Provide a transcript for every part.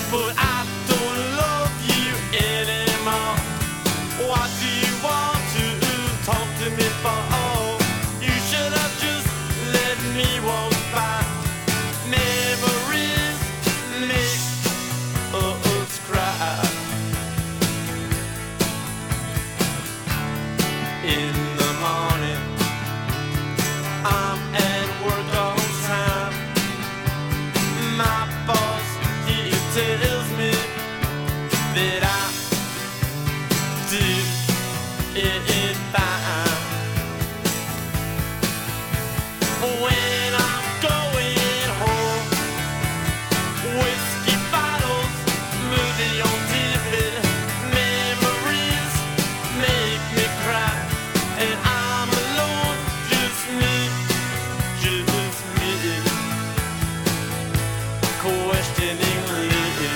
but I don't love you anymore. What do you want to talk to me for? You should have just let me walk by. Memories make us cry. In the morning, I'm at work all time. My boss, he tells me that I did it fine. When I'm going home, whiskey bottles, movie on TV, memories make me cry. And I'm alone, just me, questioningly.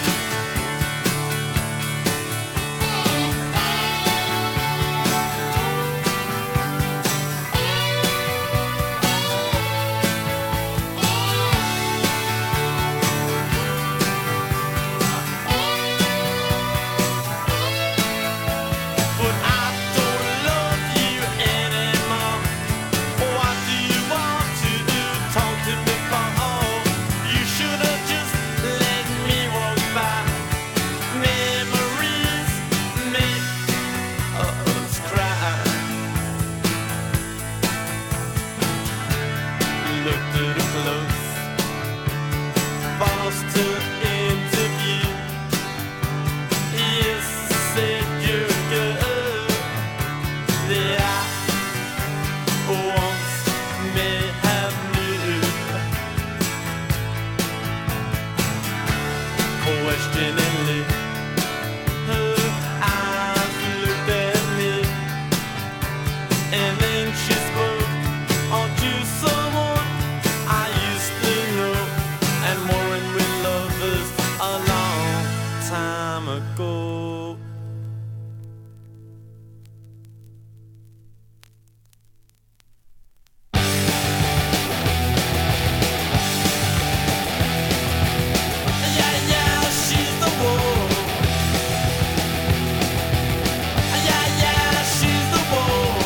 But I don't love you anymore. What do you want to do? Talk to me for? You should have just let me walk by. Memories make us cry. Looked at her close, forced to interview. Yes, said you're a girl that I once may have knew. Questioningly, her eyes looked at me, and then she spoke onto someone I used to know, and weren't we lovers a long time ago? Yeah, yeah, she's the one. Yeah, yeah, she's the one.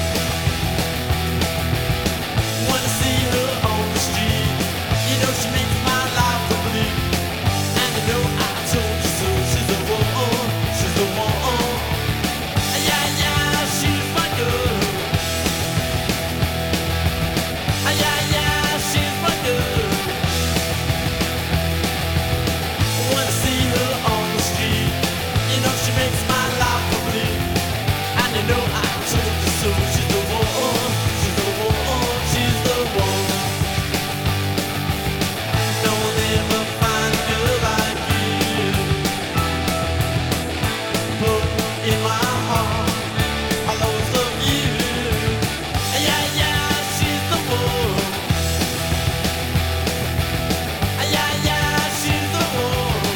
Wanna see her on the street. You know she makes my life complete. And you know I told you so. She's the one. She's the one. Yeah, yeah, she's my girl. Yeah, yeah, she's my girl. Wanna see her on the street. You know she makes my life complete. And you know I told you so. She's the one. She's the one. She's the one. No one ever find a girl like you. Put in my heart, I'll always love you. Yeah, yeah, she's the one. Yeah, yeah, she's the one.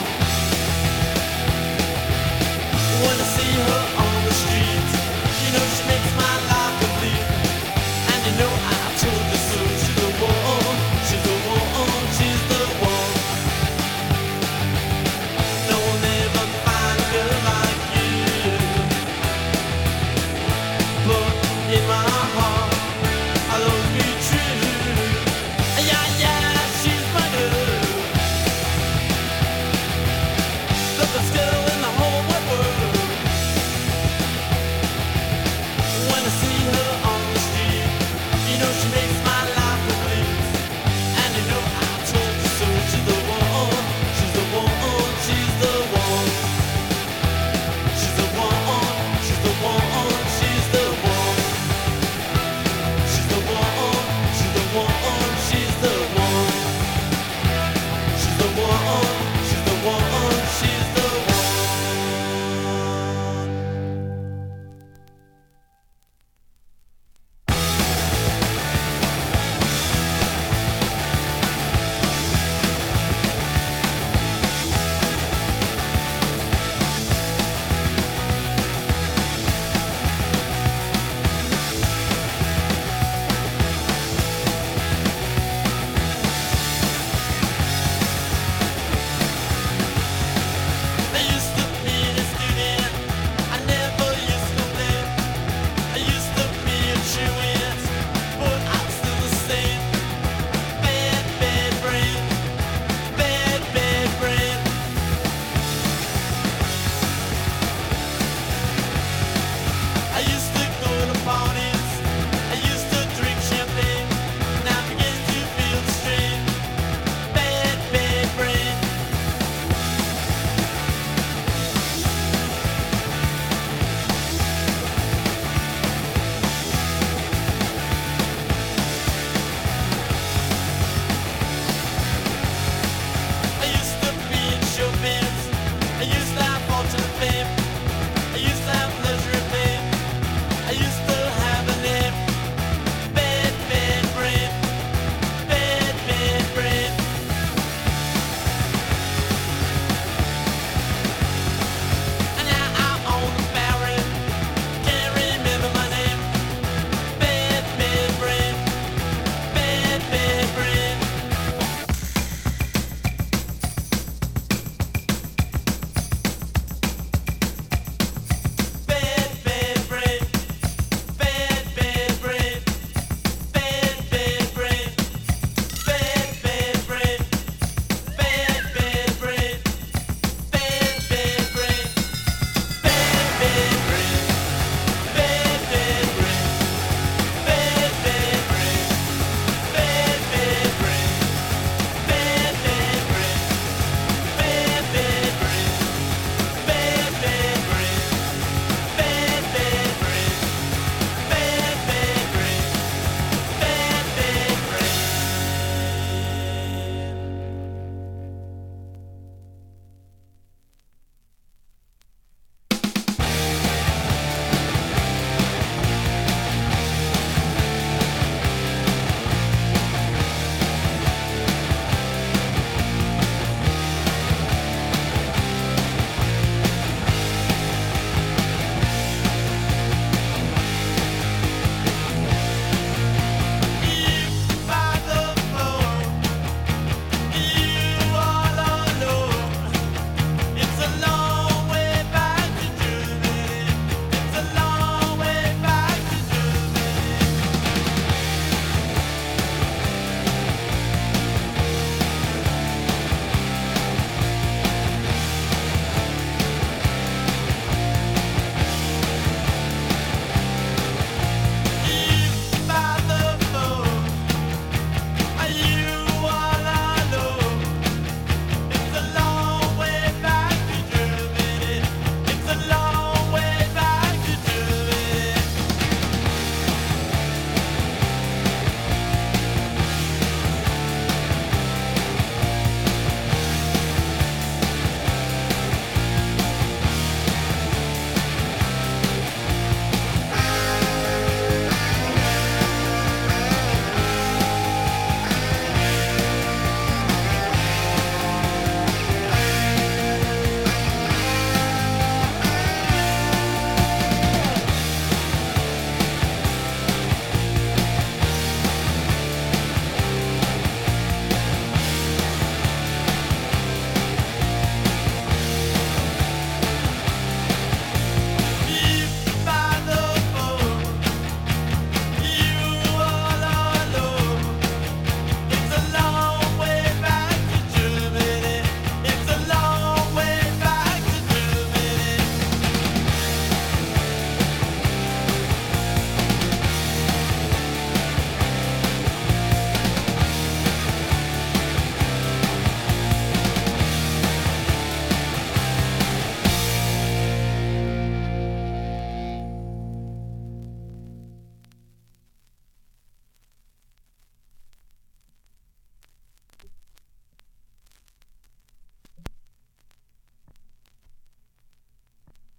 Wanna see her on the street. You know she makes my life complete. And you know I told you so. She's the one. She's the one. She's the one. No one ever find a girl like you. But in my heart, I'll always be true. Yeah, yeah, she's my girl. Look, let's go.